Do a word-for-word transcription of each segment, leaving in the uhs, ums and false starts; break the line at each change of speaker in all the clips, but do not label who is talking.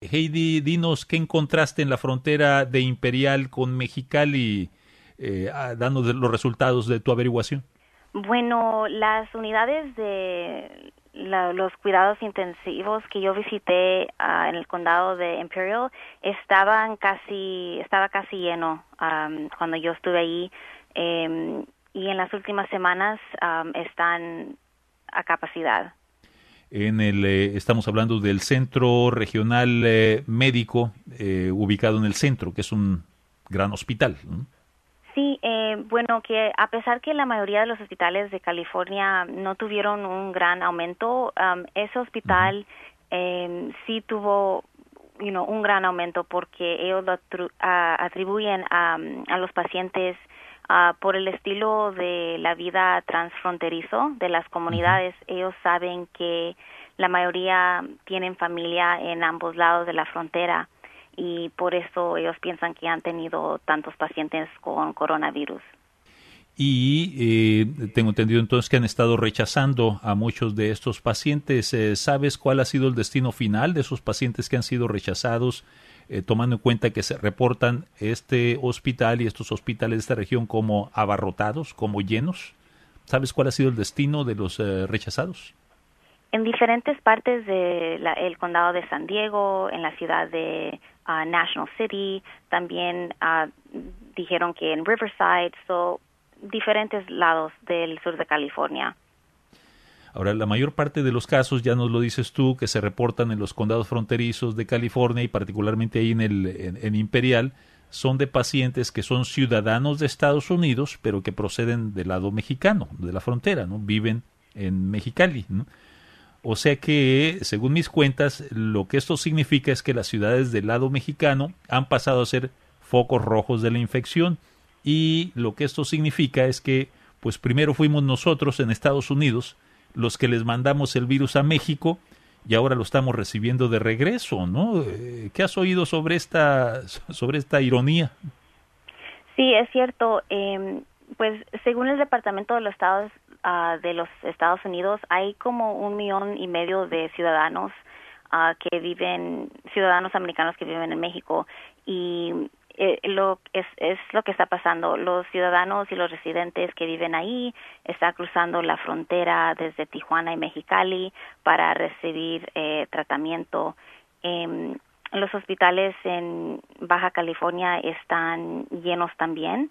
Heidi, dinos qué encontraste en la frontera de Imperial con Mexicali, eh, ah, dando los resultados de tu averiguación.
Bueno, las unidades de la- los cuidados intensivos que yo visité ah, en el condado de Imperial estaban casi, estaba casi lleno am, cuando yo estuve ahí, em, y en las últimas semanas am, están a capacidad.
En el, eh, estamos hablando del Centro Regional eh, Médico, eh, ubicado en el centro, que es un gran hospital, ¿no?
Sí, eh, bueno, que a pesar que la mayoría de los hospitales de California no tuvieron un gran aumento, um, ese
Ujú.
hospital eh, sí tuvo, you know, un gran aumento porque ellos lo atru- a- atribuyen a, a los pacientes ah, por el estilo de la vida transfronterizo de las
Ujú.
comunidades. Ellos saben que la mayoría tienen familia en ambos lados de la frontera y por eso ellos piensan que han tenido tantos pacientes con coronavirus.
Y eh, tengo entendido entonces que han estado rechazando a muchos de estos pacientes. Eh, ¿Sabes cuál ha sido el destino final de esos pacientes que han sido rechazados, eh, tomando en cuenta que se reportan este hospital y estos hospitales de esta región como abarrotados, como llenos? ¿Sabes cuál ha sido el destino de los eh, rechazados?
En diferentes partes del condado de San Diego, en la ciudad de uh, National City, también uh, dijeron que en Riverside, so diferentes lados del sur de California.
Ahora, la mayor parte de los casos, ya nos lo dices tú, que se reportan en los condados fronterizos de California y particularmente ahí en, el, en, en Imperial, son de pacientes que son ciudadanos de Estados Unidos, pero que proceden del lado mexicano, de la frontera, ¿no? Viven en Mexicali, ¿no? O sea que, según mis cuentas, lo que esto significa es que las ciudades del lado mexicano han pasado a ser focos rojos de la infección, y lo que esto significa es que, pues primero fuimos nosotros en Estados Unidos los que les mandamos el virus a México y ahora lo estamos recibiendo de regreso, ¿no? Eh, ¿Qué has oído sobre esta sobre esta ironía?
Sí, es cierto. Eh, pues según el Departamento de los Estados ah, de los Estados Unidos, hay como un millón y medio de ciudadanos ah, que viven, ciudadanos americanos que viven en México, y eh, lo es, es lo que está pasando. Los ciudadanos y los residentes que viven ahí están cruzando la frontera desde Tijuana y Mexicali para recibir eh, tratamiento. Em, los hospitales en Baja California están llenos también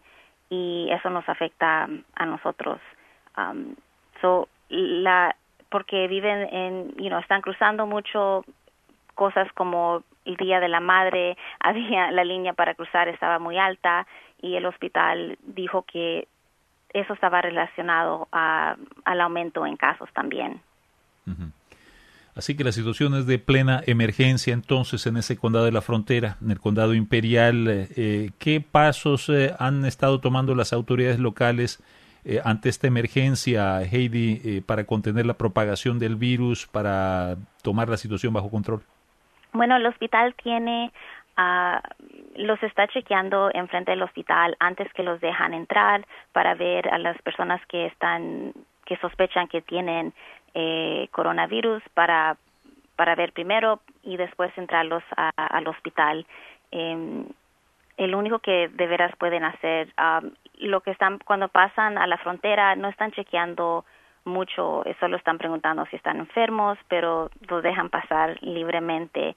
y eso nos afecta a nosotros. Um, so, la, porque viven en, you know, están cruzando mucho cosas como el Día de la Madre, había la línea para cruzar estaba muy alta y el hospital dijo que eso estaba relacionado a, al aumento en casos también.
Uh-huh. Así que la situación es de plena emergencia entonces en ese condado de la frontera, en el condado imperial. Eh, ¿Qué pasos eh, han estado tomando las autoridades locales eh, ante esta emergencia, Heidi, eh, para contener la propagación del virus, para tomar la situación bajo control?
Bueno, el hospital tiene, uh, los está chequeando enfrente del hospital antes que los dejan entrar para ver a las personas que están, que sospechan que tienen eh, coronavirus para para ver primero y después entrarlos a, al hospital. Eh, el único que de veras pueden hacer, um, lo que están, cuando pasan a la frontera, no están chequeando mucho, solo están preguntando si están enfermos, pero los dejan pasar libremente.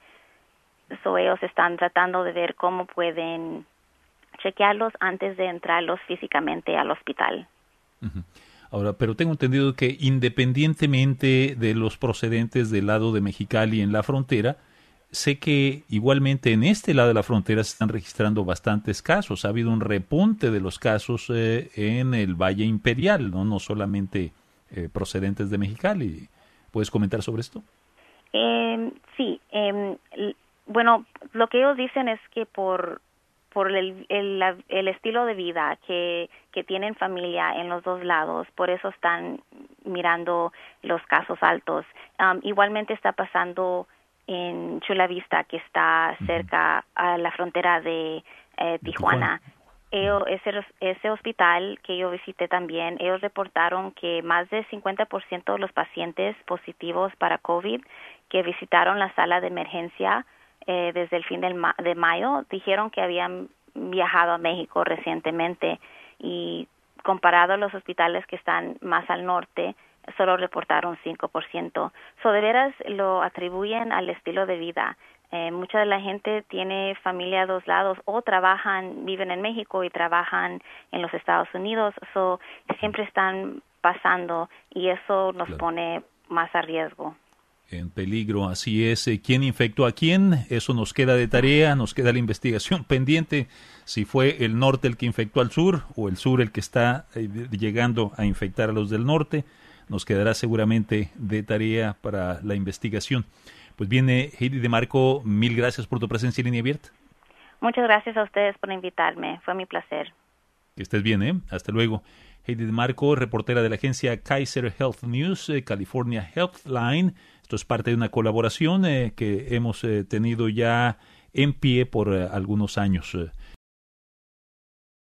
So, ellos están tratando de ver cómo pueden chequearlos antes de entrarlos físicamente al hospital.
Uh-huh. Ahora, pero tengo entendido que independientemente de los procedentes del lado de Mexicali en la frontera, sé que igualmente en este lado de la frontera se están registrando bastantes casos. Ha habido un repunte de los casos eh, en el Valle Imperial, no, no solamente eh, procedentes de Mexicali. ¿Puedes comentar sobre esto?
Eh, sí, eh, bueno, lo que ellos dicen es que por por el, el, la, el estilo de vida que, que tienen familia en los dos lados, por eso están mirando los casos altos. Um, igualmente está pasando en Chula Vista, que está cerca a la frontera de eh,
De Tijuana.
Tijuana. Ellos, ese, ese hospital que yo visité también, ellos reportaron que más del cincuenta por ciento de los pacientes positivos para COVID que visitaron la sala de emergencia eh, desde el fin del ma- de mayo dijeron que habían viajado a México recientemente y comparado a los hospitales que están más al norte, solo reportaron cinco por ciento. So, de veras lo atribuyen al estilo de vida. Eh, mucha de la gente tiene familia a dos lados o trabajan, viven en México y trabajan en los Estados Unidos. So, siempre están pasando y eso nos
claro.
pone más a riesgo.
En peligro, así es. ¿Quién infectó a quién? Eso nos queda de tarea, nos queda la investigación pendiente. Si fue el norte el que infectó al sur o el sur el que está eh, llegando a infectar a los del norte, nos quedará seguramente de tarea para la investigación. Pues viene Heidi DeMarco, mil gracias por tu presencia en Línea Abierta.
Muchas gracias a ustedes por invitarme, fue mi placer.
Que estés bien, ¿eh? Hasta luego. Heidi DeMarco, reportera de la agencia Kaiser Health News, eh, California Healthline. Esto es parte de una colaboración eh, que hemos eh, tenido ya en pie por eh, algunos años. Eh.